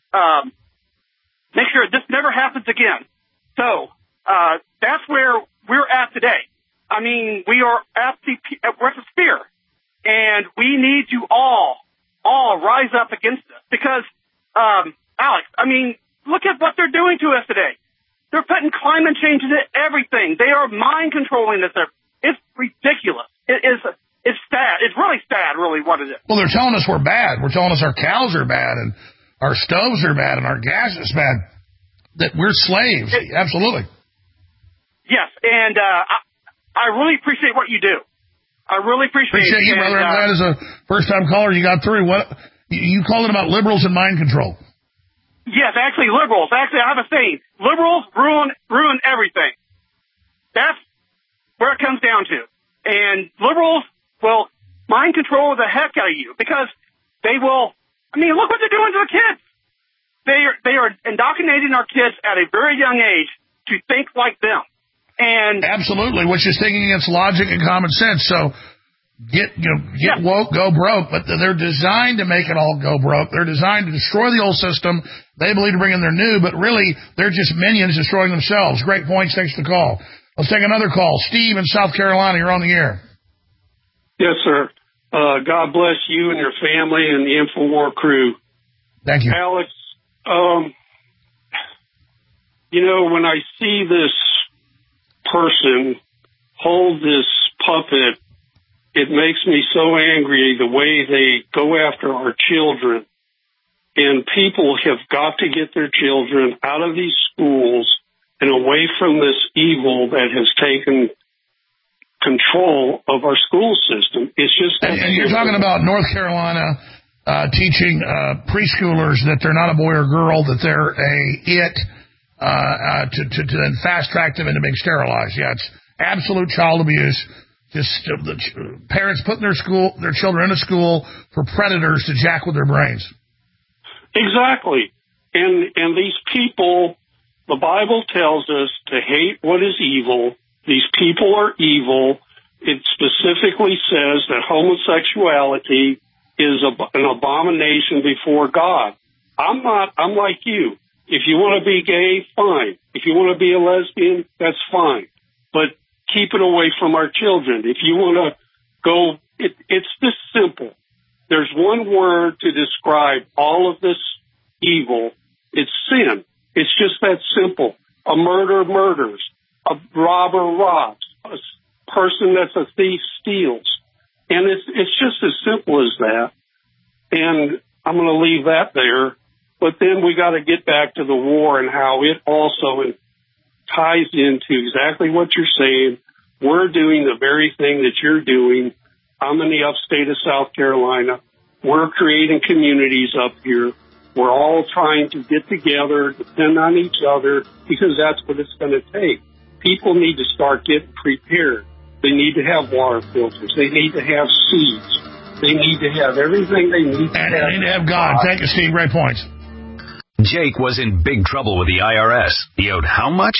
make sure this never happens again. So that's where we're at today. I mean, we are at the sphere, and we need you all rise up against this because, Alex, I mean, look at what they're doing to us today. They're putting climate change into everything. They are mind controlling us. It's ridiculous. It's sad. It's really sad, really, what it is. Well, they're telling us we're bad. We're telling us our cows are bad and our stoves are bad and our gas is bad. That we're slaves. Absolutely. Yes, and I really appreciate what you do. I really appreciate you, brother. I'm glad as a first-time caller you got through. What you called it about liberals and mind control? Yes, actually, liberals. Actually, I have a saying: liberals ruin everything. That's where it comes down to. And liberals will mind control the heck out of you because they will. I mean, look what they're doing to the kids. They are indoctrinating our kids at a very young age to think like them. And absolutely, which is thinking against logic and common sense. So get woke, go broke. But they're designed to make it all go broke. They're designed to destroy the old system. They believe to bring in their new, but really they're just minions destroying themselves. Great points. Thanks for the call. Let's take another call. Steve in South Carolina, you're on the air. Yes, sir. God bless you and your family and the InfoWar crew. Thank you. Alex, when I see this person hold this puppet, it makes me so angry the way they go after our children. And people have got to get their children out of these schools and away from this evil that has taken control of our school system. It's just... And you're talking about North Carolina teaching preschoolers that they're not a boy or girl, that they're to then fast-track them into being sterilized. Yeah, it's absolute child abuse. Just the parents putting their children in a school for predators to jack with their brains. Exactly. And these people, the Bible tells us to hate what is evil. These people are evil. It specifically says that homosexuality is an abomination before God. I'm like you. If you want to be gay, fine. If you want to be a lesbian, that's fine. But keep it away from our children. If you want to go, it's this simple. There's one word to describe all of this evil. It's sin. It's just that simple. A murderer murders. A robber robs. A person that's a thief steals. And it's just as simple as that. And I'm going to leave that there. But then we got to get back to the war and how it also ties into exactly what you're saying. We're doing the very thing that you're doing. I'm in the upstate of South Carolina. We're creating communities up here. We're all trying to get together, depend on each other, because that's what it's going to take. People need to start getting prepared. They need to have water filters. They need to have seeds. They need to have everything they need to have. And they need to have God. Thank you, Steve. Great points. Jake was in big trouble with the IRS. He owed how much?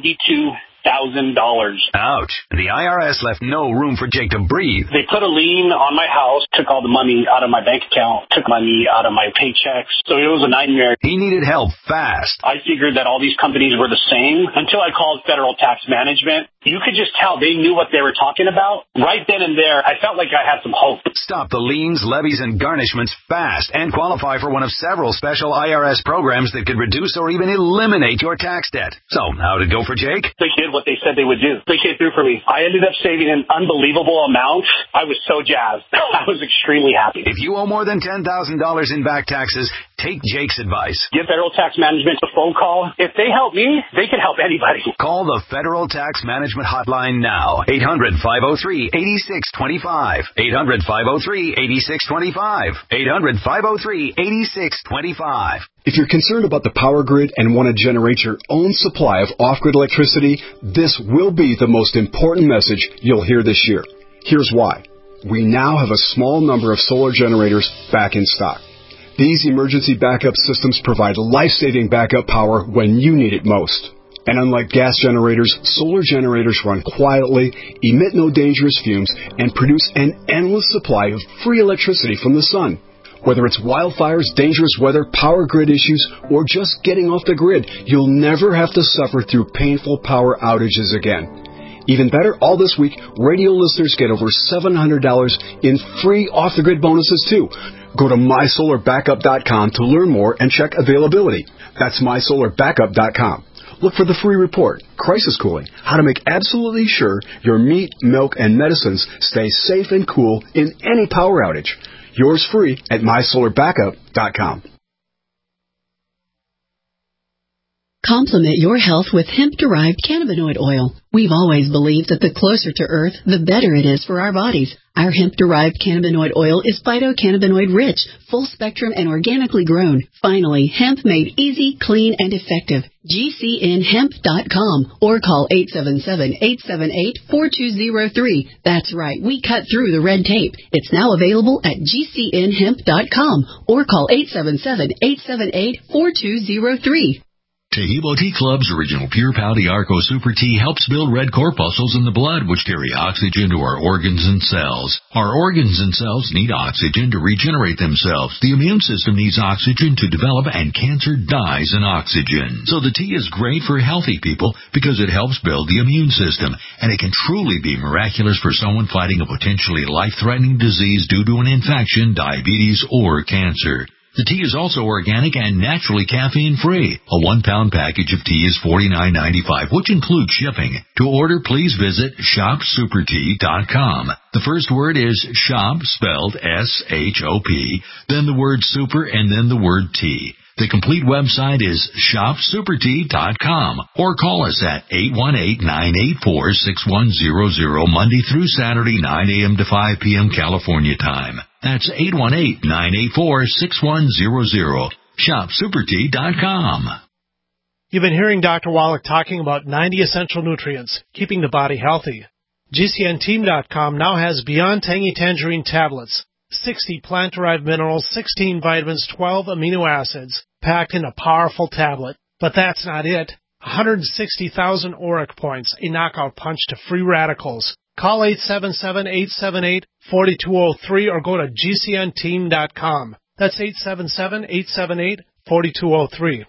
$92,000. Ouch. The IRS left no room for Jake to breathe. They put a lien on my house, took all the money out of my bank account, took money out of my paychecks. So it was a nightmare. He needed help fast. I figured that all these companies were the same until I called Federal Tax Management. You could just tell they knew what they were talking about. Right then and there, I felt like I had some hope. Stop the liens, levies, and garnishments fast and qualify for one of several special IRS programs that could reduce or even eliminate your tax debt. So, how'd it go for Jake? They did what they said they would do. They came through for me. I ended up saving an unbelievable amount. I was so jazzed. I was extremely happy. If you owe more than $10,000 in back taxes, take Jake's advice. Give Federal Tax Management a phone call. If they help me, they can help anybody. Call the Federal Tax Management hotline now. 800-503-8625. 800-503-8625. 800-503-8625. If you're concerned about the power grid and want to generate your own supply of off-grid electricity, this will be the most important message you'll hear this year. Here's why. We now have a small number of solar generators back in stock. These emergency backup systems provide life-saving backup power when you need it most. And unlike gas generators, solar generators run quietly, emit no dangerous fumes, and produce an endless supply of free electricity from the sun. Whether it's wildfires, dangerous weather, power grid issues, or just getting off the grid, you'll never have to suffer through painful power outages again. Even better, all this week, radio listeners get over $700 in free off-the-grid bonuses, too. Go to MySolarBackup.com to learn more and check availability. That's MySolarBackup.com. Look for the free report, Crisis Cooling, how to make absolutely sure your meat, milk, and medicines stay safe and cool in any power outage. Yours free at MySolarBackup.com. Complement your health with hemp-derived cannabinoid oil. We've always believed that the closer to Earth, the better it is for our bodies. Our hemp-derived cannabinoid oil is phytocannabinoid-rich, full-spectrum, and organically grown. Finally, hemp made easy, clean, and effective. GCNhemp.com or call 877-878-4203. That's right, we cut through the red tape. It's now available at GCNhemp.com or call 877-878-4203. Tahibo Tea Club's original Pure Pau Arco Super Tea helps build red corpuscles in the blood, which carry oxygen to our organs and cells. Our organs and cells need oxygen to regenerate themselves. The immune system needs oxygen to develop, and cancer dies in oxygen. So the tea is great for healthy people because it helps build the immune system, and it can truly be miraculous for someone fighting a potentially life-threatening disease due to an infection, diabetes, or cancer. The tea is also organic and naturally caffeine-free. A 1-pound package of tea is $49.95, which includes shipping. To order, please visit shopsupertea.com. The first word is shop, spelled S-H-O-P, then the word super, and then the word tea. The complete website is shopsupertea.com or call us at 818-984-6100 Monday through Saturday, 9 a.m. to 5 p.m. California time. That's 818-984-6100. Shopsupertea.com. You've been hearing Dr. Wallach talking about 90 essential nutrients, keeping the body healthy. GCNteam.com now has Beyond Tangy Tangerine tablets, 60 plant-derived minerals, 16 vitamins, 12 amino acids, packed in a powerful tablet. But that's not it. 160,000 auric points, a knockout punch to free radicals. Call 877-878-4203 or go to GCNteam.com. That's 877-878-4203.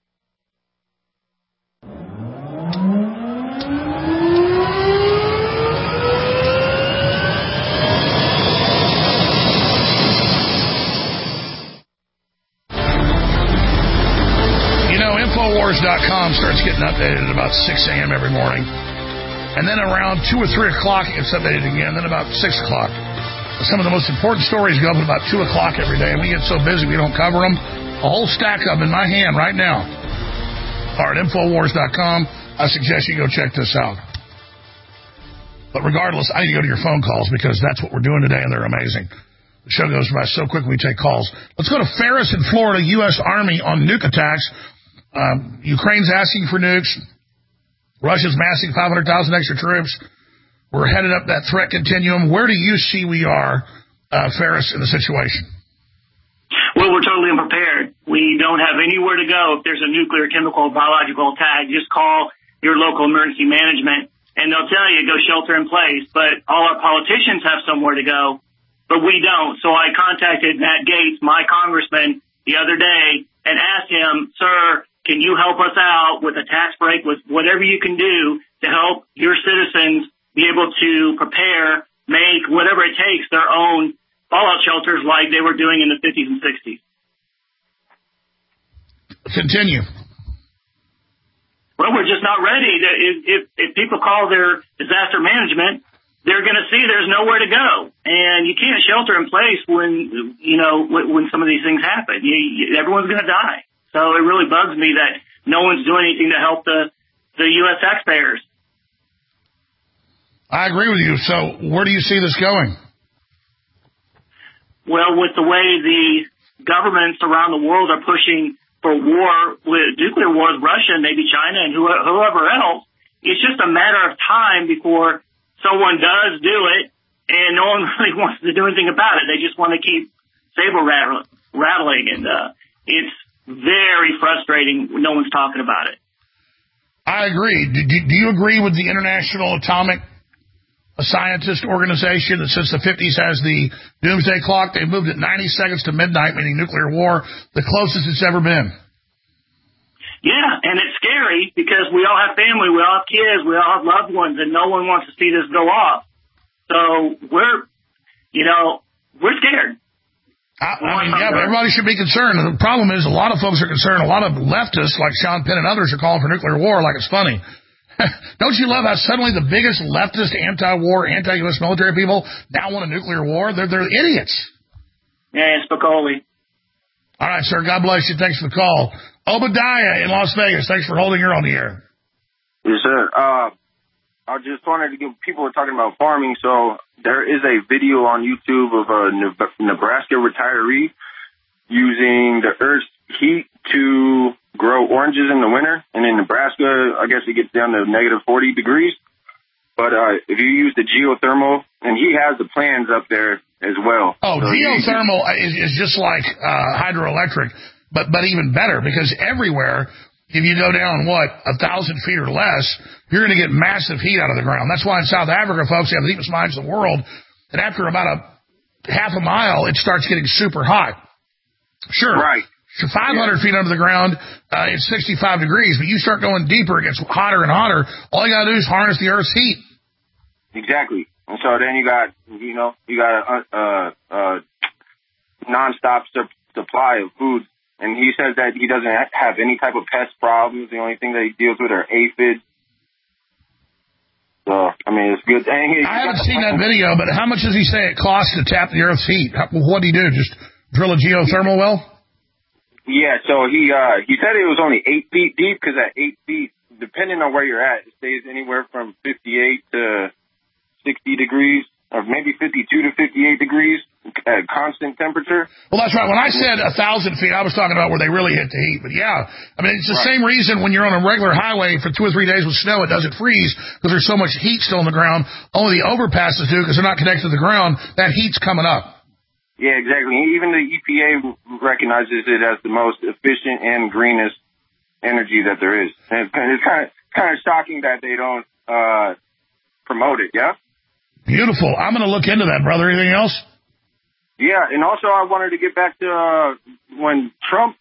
Infowars.com starts getting updated at about 6 a.m. every morning. And then around 2 or 3 o'clock, it gets updated again. Then about 6 o'clock. Some of the most important stories go up at about 2 o'clock every day. And we get so busy we don't cover them. A whole stack of them in my hand right now are at Infowars.com. I suggest you go check this out. But regardless, I need to go to your phone calls because that's what we're doing today, and they're amazing. The show goes by so quick we take calls. Let's go to Ferris in Florida, U.S. Army on nuke attacks. Ukraine's asking for nukes. Russia's massing 500,000 extra troops. We're headed up that threat continuum. Where do you see we are, Ferris, in the situation? Well, we're totally unprepared. We don't have anywhere to go if there's a nuclear, chemical, biological attack. Just call your local emergency management, and they'll tell you go shelter in place. But all our politicians have somewhere to go, but we don't. So I contacted Matt Gaetz, my congressman, the other day, and asked him, sir, can you help us out with a tax break, with whatever you can do to help your citizens be able to prepare, make whatever it takes their own fallout shelters like they were doing in the 50s and 60s? Continue. Well, we're just not ready. If people call their disaster management, they're going to see there's nowhere to go. And you can't shelter in place when some of these things happen. Everyone's going to die. So it really bugs me that no one's doing anything to help the U.S. taxpayers. I agree with you. So where do you see this going? Well, with the way the governments around the world are pushing for war, with nuclear war with Russia and maybe China and whoever else, it's just a matter of time before someone does do it, and no one really wants to do anything about it. They just want to keep saber rattling, and it's very frustrating when no one's talking about it. I agree. Do you agree with the International Atomic Scientist Organization that since the 50s has the doomsday clock? They've moved it 90 seconds to midnight, meaning nuclear war, the closest it's ever been. Yeah, and it's scary because we all have family, we all have kids, we all have loved ones, and no one wants to see this go off. So we're scared. I mean, yeah, but everybody should be concerned. The problem is a lot of folks are concerned. A lot of leftists, like Sean Penn and others, are calling for nuclear war like it's funny. Don't you love how suddenly the biggest leftist, anti-war, anti-U.S. military people now want a nuclear war? They're idiots. Yeah, it's Spicoli. All right, sir. God bless you. Thanks for the call. Obadiah in Las Vegas. Thanks for holding. You're on the air. Yes, sir. I just wanted to give people are talking about farming. So there is a video on YouTube of a Nebraska retiree using the Earth's heat to grow oranges in the winter. And in Nebraska, I guess it gets down to negative 40 degrees. But if you use the geothermal, and he has the plans up there as well. Oh, so geothermal is just like hydroelectric, but even better, because everywhere, if you go down, 1,000 feet or less, you're going to get massive heat out of the ground. That's why in South Africa, folks, they have the deepest mines in the world, and after about a half a mile, it starts getting super hot. Sure. Right. 500 feet under the ground, it's 65 degrees, but you start going deeper, it gets hotter and hotter. All you got to do is harness the Earth's heat. Exactly. And so then you got a nonstop supply of food. And he says that he doesn't have any type of pest problems. The only thing that he deals with are aphids. So, I mean, it's good. I haven't seen that video, but how much does he say it costs to tap the Earth's heat? What do you do? Just drill a geothermal well? Yeah, so he said it was only 8 feet deep, because at 8 feet, depending on where you're at, it stays anywhere from 58 to 60 degrees, or maybe 52 to 58 degrees at constant temperature. Well, that's right. When I said 1,000 feet, I was talking about where they really hit the heat. But yeah, I mean, it's the same reason when you're on a regular highway for 2 or 3 days with snow, it doesn't freeze because there's so much heat still in the ground. Only the overpasses do because they're not connected to the ground. That heat's coming up. Yeah, exactly. Even the EPA recognizes it as the most efficient and greenest energy that there is. And it's kind of shocking that they don't promote it, yeah? Beautiful. I'm going to look into that, brother. Anything else? Yeah, and also I wanted to get back to when Trump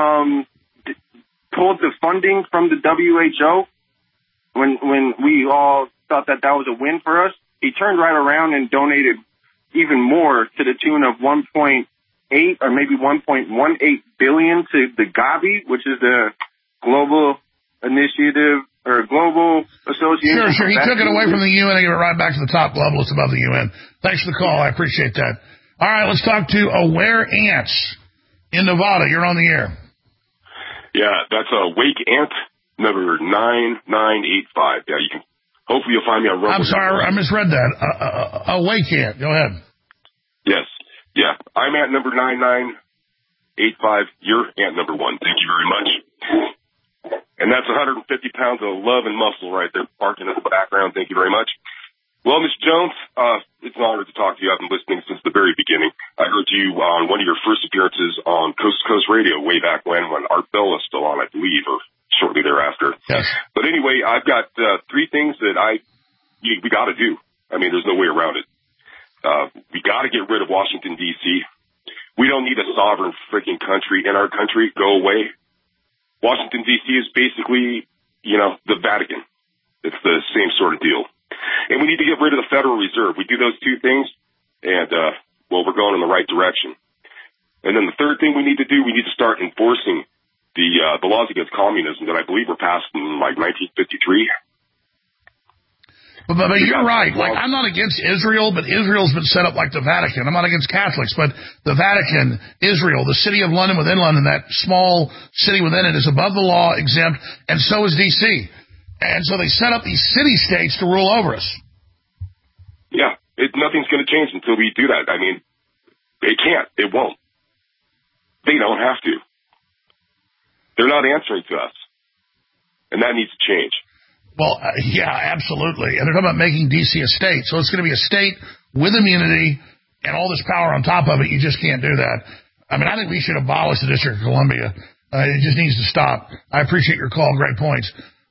pulled the funding from the WHO, when we all thought that was a win for us, he turned right around and donated even more to the tune of 1.8 or maybe 1.18 billion to the Gavi, which is the Global Initiative or Global Association. Sure. He took it away from the UN and gave it right back to the top globalists above the UN. Thanks for the call. I appreciate that. All right, let's talk to Aware Ants in Nevada. You're on the air. Yeah, that's a Wake Ant number 9985. Yeah, you can. Hopefully you'll find me on Rumble. I'm sorry, I misread that. Awake Ant. Go ahead. Yes. Yeah, I'm Ant number 9985. You're Ant number 1. Thank you very much. And that's 150 pounds of love and muscle right there parked in the background. Thank you very much. Well, Ms. Jones, it's an honor to talk to you. I've been listening since the very beginning. I heard you on one of your first appearances on Coast to Coast Radio way back when Art Bell was still on, I believe, or shortly thereafter. Yes. But anyway, I've got 3 things that we got to do. I mean, there's no way around it. We got to get rid of Washington, D.C. We don't need a sovereign freaking country in our country. Go away. Washington, D.C. is basically, the Vatican. It's the same sort of deal. And we need to get rid of the Federal Reserve. We do those 2 things, and, we're going in the right direction. And then the third thing we need to do, we need to start enforcing the laws against communism that I believe were passed in, 1953. But you're right. I'm not against Israel, but Israel's been set up like the Vatican. I'm not against Catholics, but the Vatican, Israel, the city of London within London, that small city within it is above the law, exempt, and so is D.C., and so they set up these city-states to rule over us. Yeah, nothing's going to change until we do that. I mean, it can't. It won't. They don't have to. They're not answering to us. And that needs to change. Well, yeah, absolutely. And they're talking about making D.C. a state. So it's going to be a state with immunity and all this power on top of it. You just can't do that. I mean, I think we should abolish the District of Columbia. It just needs to stop. I appreciate your call. Great points.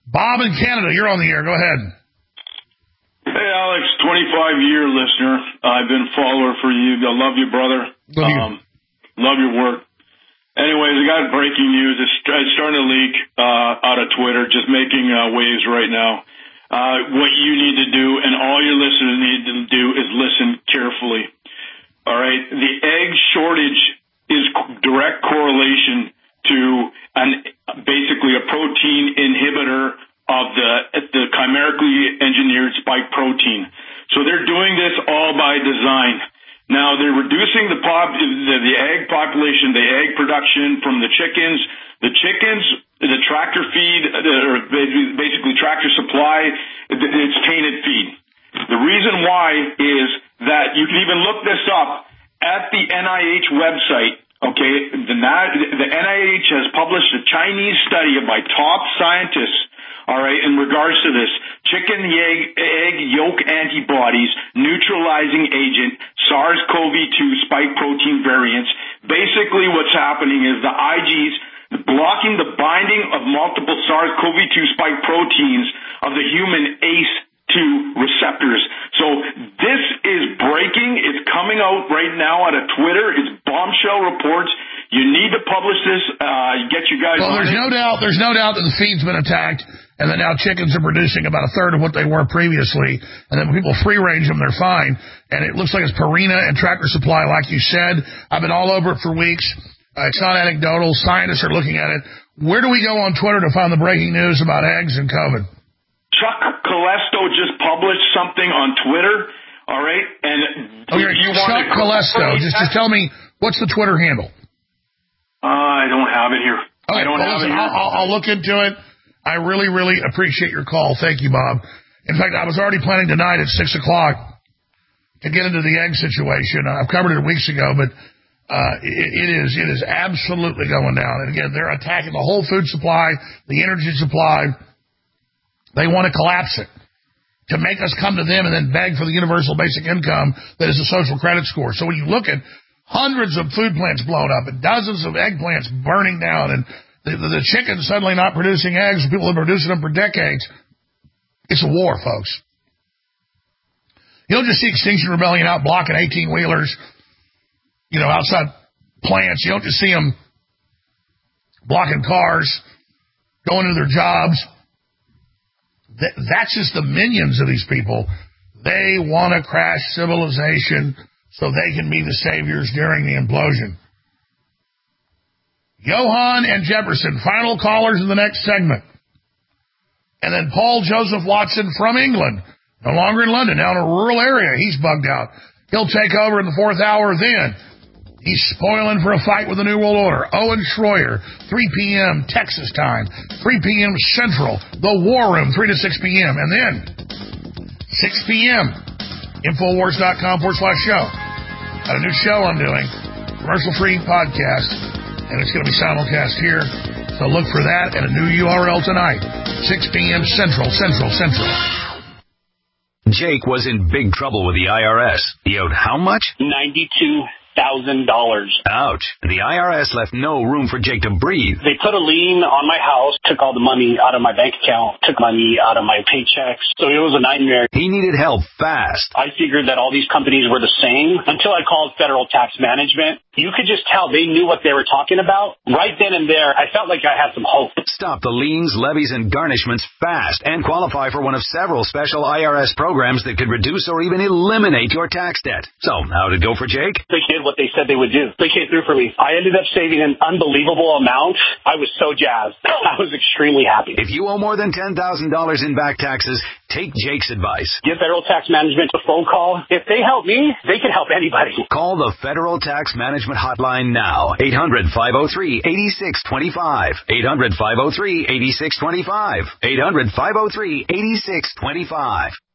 Bob in Canada, you're on the air. Go ahead. Hey, Alex, 25-year listener. I've been a follower for you. I love you, brother. Love your work. Anyways, I got breaking news. It's starting to leak out of Twitter, just making waves right now. What you need to do, and all your listeners need to do, is listen carefully. All right? The egg shortage is direct correlation to basically a protein inhibitor of the chimerically engineered spike protein. So they're doing this all by design. Now they're reducing the egg population, the egg production from the chickens. The chickens, the tractor feed, or basically tractor supply, it's tainted feed. The reason why is that you can even look this up at the NIH website. Okay, the NIH has published a Chinese study by top scientists, all right, in regards to this. Chicken egg yolk antibodies, neutralizing agent, SARS-CoV-2 spike protein variants. Basically what's happening is the IGs blocking the binding of multiple SARS-CoV-2 spike proteins of the human ACE2 receptors. So this is breaking. It's coming out right now out of Twitter. It's bombshell reports. You need to publish this. Get you guys. Well, there's no doubt that the feed's been attacked, and then now chickens are producing about a third of what they were previously. And then when people free range them, they're fine. And it looks like it's Purina and Tractor Supply, like you said. I've been all over it for weeks. It's not anecdotal. Scientists are looking at it. Where do we go on Twitter to find the breaking news about eggs and COVID? Chuck Colesto just published something on Twitter. All right, and Chuck Colesto. Just tell me, what's the Twitter handle? I don't have it here. Okay, I'll look into it. I really, really appreciate your call. Thank you, Bob. In fact, I was already planning tonight at 6 o'clock to get into the egg situation. I've covered it weeks ago, but it is absolutely going down. And again, they're attacking the whole food supply, the energy supply. They want to collapse it to make us come to them and then beg for the universal basic income that is a social credit score. So when you look at hundreds of food plants blown up and dozens of egg plants burning down and the chickens suddenly not producing eggs, people have been producing them for decades, it's a war, folks. You don't just see Extinction Rebellion out blocking 18-wheelers, outside plants. You don't just see them blocking cars, going to their jobs. That's just the minions of these people. They want to crash civilization so they can be the saviors during the implosion. Johan and Jefferson, final callers in the next segment. And then Paul Joseph Watson from England, no longer in London, now in a rural area. He's bugged out. He'll take over in the fourth hour then. He's spoiling for a fight with the New World Order. Owen Schroyer, 3 p.m. Texas time, 3 p.m. Central, The War Room, 3 to 6 p.m. And then 6 p.m., Infowars.com/show. Got a new show I'm doing, commercial-free podcast, and it's going to be simulcast here. So look for that at a new URL tonight, 6 p.m. Central. Jake was in big trouble with the IRS. He owed how much? $92,000. Ouch. The IRS left no room for Jake to breathe. They put a lien on my house, took all the money out of my bank account, took money out of my paychecks. So it was a nightmare. He needed help fast. I figured that all these companies were the same until I called Federal Tax Management. You could just tell they knew what they were talking about. Right then and there, I felt like I had some hope. Stop the liens, levies, and garnishments fast and qualify for one of several special IRS programs that could reduce or even eliminate your tax debt. So, how did it go for Jake? They did what they said they would do. They came through for me. I ended up saving an unbelievable amount. I was so jazzed. I was extremely happy. If you owe more than $10,000 in back taxes, take Jake's advice. Give Federal Tax Management a phone call. If they help me, they can help anybody. Call the Federal Tax Management Hotline now. 800-503-8625. 800-503-8625. 800-503-8625.